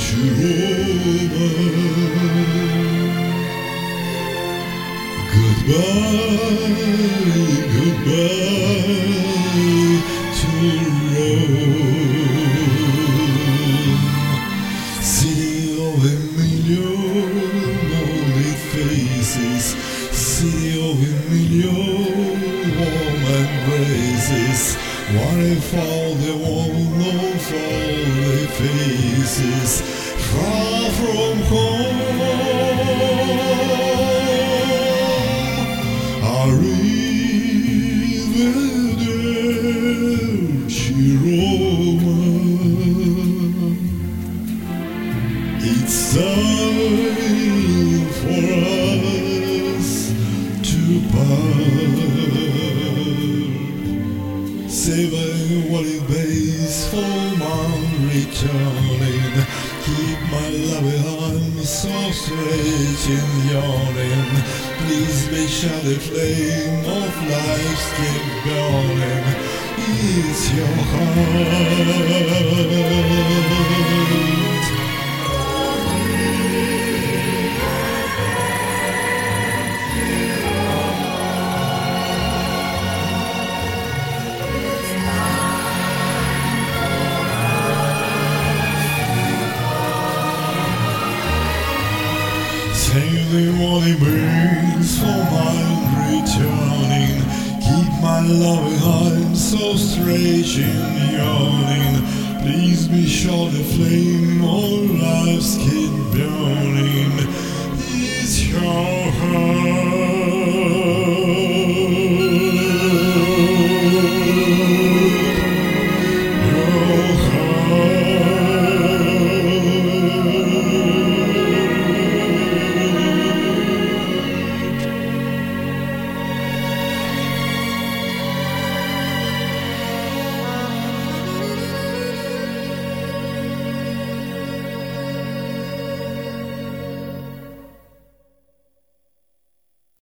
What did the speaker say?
Goodbye to Rome, city of a million lonely faces, city of a million warm embraces. What if all the unknown for their faces, far from home? Arrivederci Roma. It's time for us to part. Saving what it pays for my returning. Keep my loving arms so straight in yawning. Please make sure the flame of life keep burning. It's your heart. Save the morning brings for my returning. Keep my loving heart so straight in yawning. Please be sure the flame of life's keep burning.